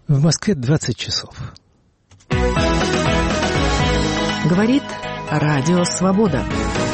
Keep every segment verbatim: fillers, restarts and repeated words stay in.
В Москве двадцать часов. Говорит Радио Свобода.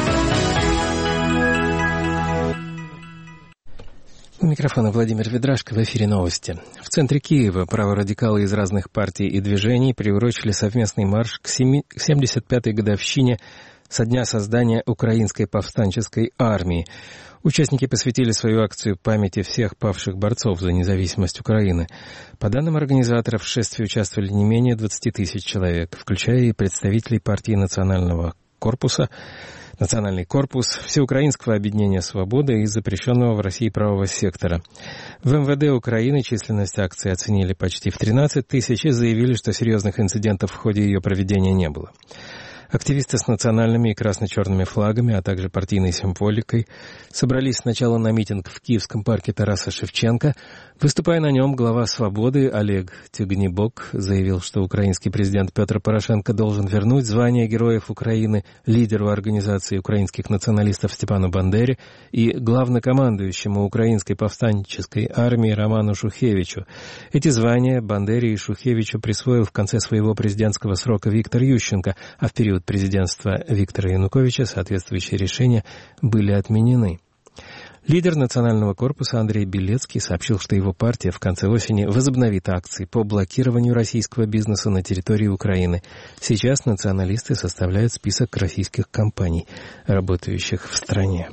У микрофона Владимир Ведрашко, в эфире новости. В центре Киева праворадикалы из разных партий и движений приурочили совместный марш к семьдесят пятой годовщине со дня создания Украинской повстанческой армии. Участники посвятили свою акцию памяти всех павших борцов за независимость Украины. По данным организаторов, в шествии участвовали не менее двадцати тысяч человек, включая и представителей партии Национального корпуса, Национальный корпус, Всеукраинского объединения «Свобода» и запрещенного в России правого сектора. В эм вэ дэ Украины численность акции оценили почти в тринадцать тысяч и заявили, что серьезных инцидентов в ходе ее проведения не было. Активисты с национальными и красно-черными флагами, а также партийной символикой собрались сначала на митинг в Киевском парке Тараса Шевченко. Выступая на нем, глава «Свободы» Олег Тягнибок заявил, что украинский президент Петр Порошенко должен вернуть звание Героев Украины лидеру организации украинских националистов Степану Бандере и главнокомандующему Украинской повстанческой армии Роману Шухевичу. Эти звания Бандере и Шухевичу присвоил в конце своего президентского срока Виктор Ющенко, а в период президентства Виктора Януковича соответствующие решения были отменены. Лидер Национального корпуса Андрей Белецкий сообщил, что его партия в конце осени возобновит акции по блокированию российского бизнеса на территории Украины. Сейчас националисты составляют список российских компаний, работающих в стране.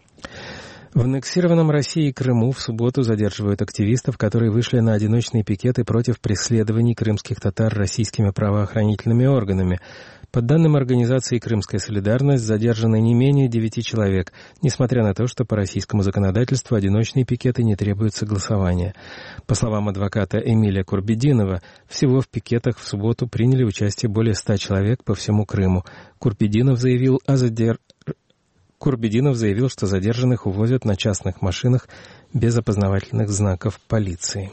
В аннексированном Россией Крыму в субботу задерживают активистов, которые вышли на одиночные пикеты против преследований крымских татар российскими правоохранительными органами. По данным организации «Крымская солидарность», задержаны не менее девяти человек, несмотря на то, что по российскому законодательству одиночные пикеты не требуют согласования. По словам адвоката Эмиля Курбединова, всего в пикетах в субботу приняли участие более ста человек по всему Крыму. Курбединов заявил о задержании. Курбединов заявил, что задержанных увозят на частных машинах без опознавательных знаков полиции.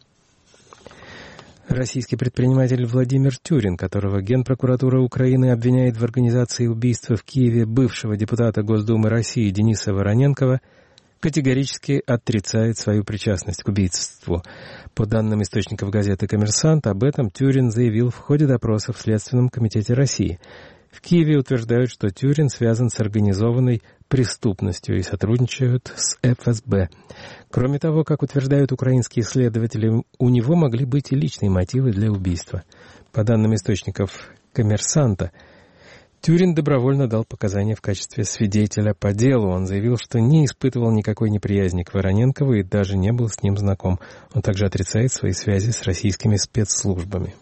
Российский предприниматель Владимир Тюрин, которого Генпрокуратура Украины обвиняет в организации убийства в Киеве бывшего депутата Госдумы России Дениса Вороненкова, категорически отрицает свою причастность к убийству. По данным источников газеты «Коммерсант», об этом Тюрин заявил в ходе допроса в Следственном комитете России. В Киеве утверждают, что Тюрин связан с организованной преступностью и сотрудничают с эф эс бэ. Кроме того, как утверждают украинские следователи, у него могли быть и личные мотивы для убийства. По данным источников «Коммерсанта», Тюрин добровольно дал показания в качестве свидетеля по делу. Он заявил, что не испытывал никакой неприязни к Вороненкову и даже не был с ним знаком. Он также отрицает свои связи с российскими спецслужбами.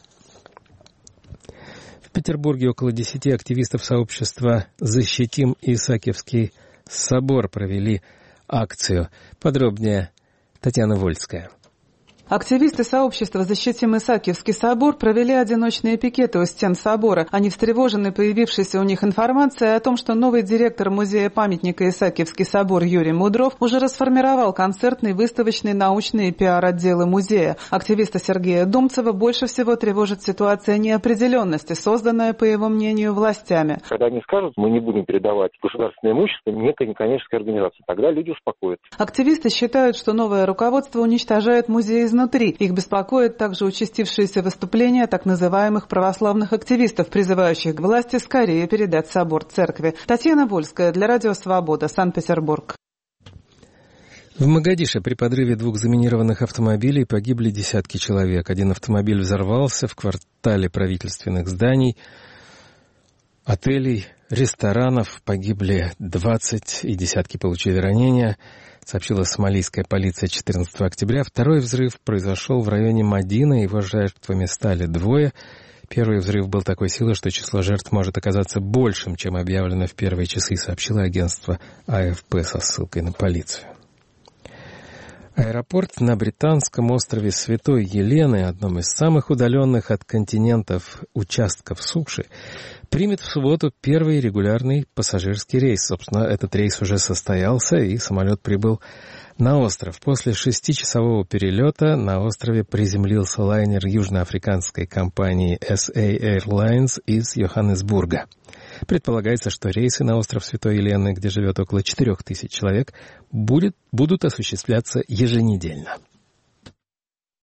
В Петербурге около десяти активистов сообщества «Защитим Исаакиевский собор» провели акцию. Подробнее Татьяна Вольская. Активисты сообщества «Защитим Исаакиевский собор» провели одиночные пикеты у стен собора. Они встревожены появившейся у них информацией о том, что новый директор музея-памятника Исаакиевский собор Юрий Мудров уже расформировал концертный, выставочный, научный и пиар-отделы музея. Активиста Сергея Думцева больше всего тревожит ситуация неопределенности, созданная, по его мнению, властями. Когда они скажут, мы не будем передавать государственное имущество некой некоммерческой организации, тогда люди успокоятся. Активисты считают, что новое руководство уничтожает музей изнутри. Их беспокоит также участившиеся выступления так называемых православных активистов, призывающих к власти скорее передать собор церкви. Татьяна Вольская для Радио Свобода, Санкт-Петербург. В Могадишо при подрыве двух заминированных автомобилей погибли десятки человек. Один автомобиль взорвался в квартале правительственных зданий, отелей, ресторанов. Погибли двадцать и десятки получили ранения, сообщила сомалийская полиция четырнадцатого октября. Второй взрыв произошел в районе Мадина, его жертвами стали двое. Первый взрыв был такой силы, что число жертв может оказаться большим, чем объявлено в первые часы, сообщило агентство а эф пэ со ссылкой на полицию. Аэропорт на британском острове Святой Елены, одном из самых удаленных от континентов участков суши, примет в субботу первый регулярный пассажирский рейс. Собственно, этот рейс уже состоялся, и самолет прибыл на остров. После шестичасового перелета на острове приземлился лайнер южноафриканской компании эс эй Airlines из Йоханнесбурга. Предполагается, что рейсы на остров Святой Елены, где живет около четырех тысяч человек, будет, будут осуществляться еженедельно.